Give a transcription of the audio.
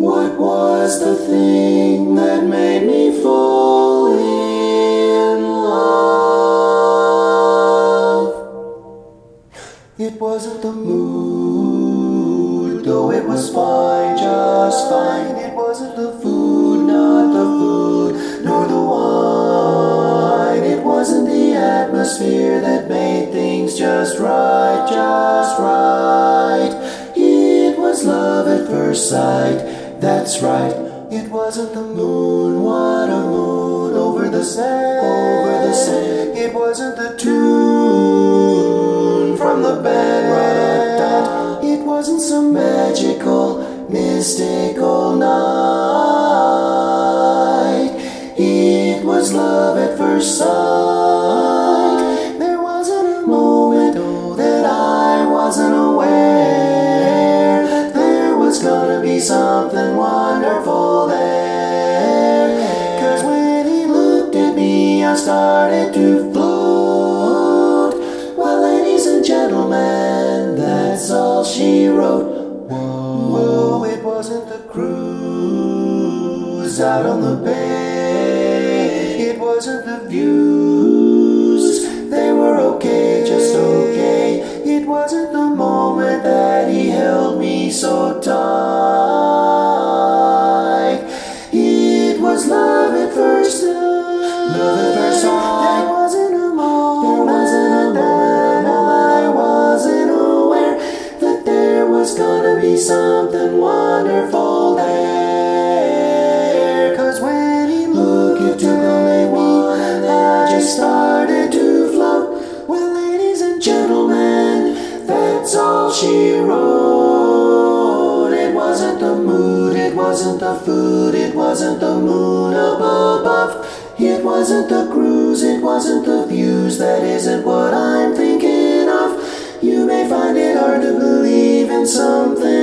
What was the thing that made me fall in love? It wasn't the mood, though it was fine, just fine. It wasn't the food, not the food, nor the wine. It wasn't the atmosphere that made things just right, just right. It was love at first sight, that's right. It wasn't the moon, what a moon, over the sand, over the sand. It wasn't the tune from the band, right. It wasn't some magical, mystical night. It was love at first sight. There wasn't a moment, oh, that I wasn't aware that there was gonna be something wonderful there. 'Cause when he looked at me, I started to float. Well, ladies and gentlemen, that's all she wrote. Whoa, it wasn't the cruise out on the bay. It wasn't the views, they were okay, just okay. It wasn't the moment that he held me so tight. It was love at first sight. Love at first sight. There wasn't a moment, I wasn't aware that there was gonna be something wonderful there. 'Cause when he looked at me, I just started to float. Well, ladies and gentlemen, that's all she wrote. It wasn't the mood, it wasn't the food, it wasn't the moon up above. It wasn't the cruise, it wasn't the views, that isn't what I'm thinking of. You may find it hard to believe in something